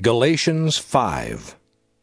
Galatians 5.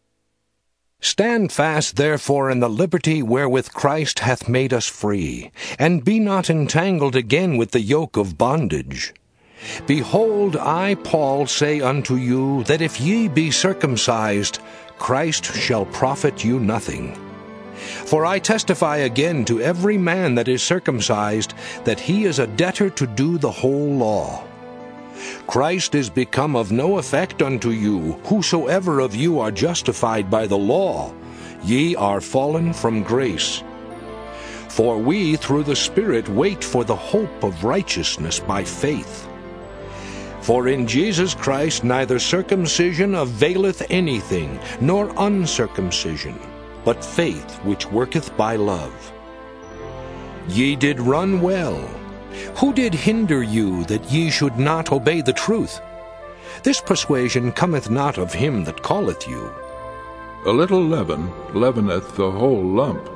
Stand fast therefore in the liberty wherewith Christ hath made us free, and be not entangled again with the yoke of bondage. Behold, I, Paul, say unto you, that if ye be circumcised, Christ shall profit you nothing. For I testify again to every man that is circumcised, that he is a debtor to do the whole law. Christ is become of no effect unto you, whosoever of you are justified by the law. Ye are fallen from grace. For we through the Spirit wait for the hope of righteousness by faith. For in Jesus Christ neither circumcision availeth anything, nor uncircumcision, but faith which worketh by love. Ye did run well. Who did hinder you that ye should not obey the truth? This persuasion cometh not of him that calleth you. A little leaven leaveneth the whole lump.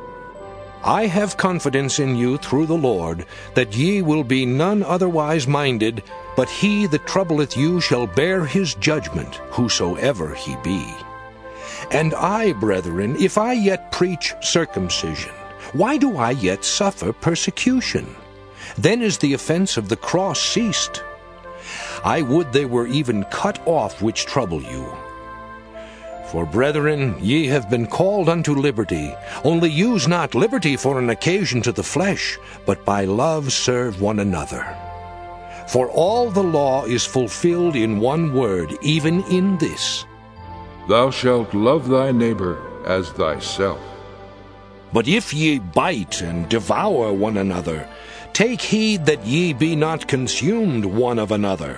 I have confidence in you through the Lord, that ye will be none otherwise minded, but he that troubleth you shall bear his judgment, whosoever he be. And I, brethren, if I yet preach circumcision, why do I yet suffer persecution? Then is the offense of the cross ceased. I would they were even cut off which trouble you. For, brethren, ye have been called unto liberty. Only use not liberty for an occasion to the flesh, but by love serve one another. For all the law is fulfilled in one word, even in this: Thou shalt love thy neighbor as thyself. But if ye bite and devour one another, take heed that ye be not consumed one of another.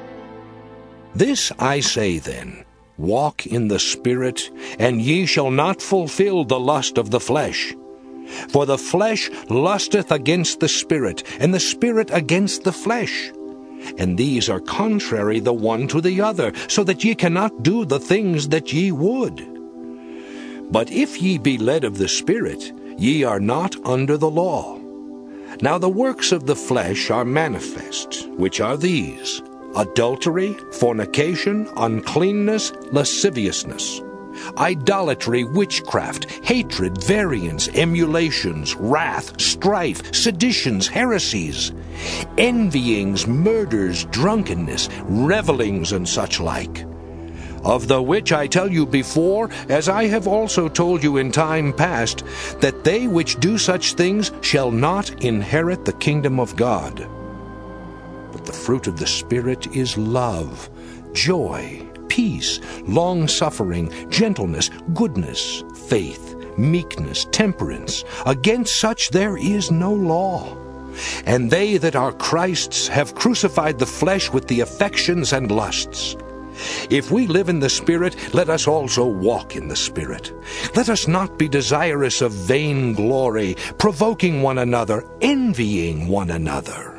This I say then, walk in the Spirit, and ye shall not fulfill the lust of the flesh. For the flesh lusteth against the Spirit, and the Spirit against the flesh. And these are contrary the one to the other, so that ye cannot do the things that ye would. But if ye be led of the Spirit, ye are not under the law. Now the works of the flesh are manifest, which are these: adultery, fornication, uncleanness, lasciviousness, idolatry, witchcraft, hatred, variance, emulations, wrath, strife, seditions, heresies, envyings, murders, drunkenness, revellings, and such like. Of the which I tell you before, as I have also told you in time past, that they which do such things shall not inherit the kingdom of God. But the fruit of the Spirit is love, joy, peace, long-suffering, gentleness, goodness, faith, meekness, temperance. Against such there is no law. And they that are Christ's have crucified the flesh with the affections and lusts. If we live in the Spirit, let us also walk in the Spirit. Let us not be desirous of vain glory, provoking one another, envying one another.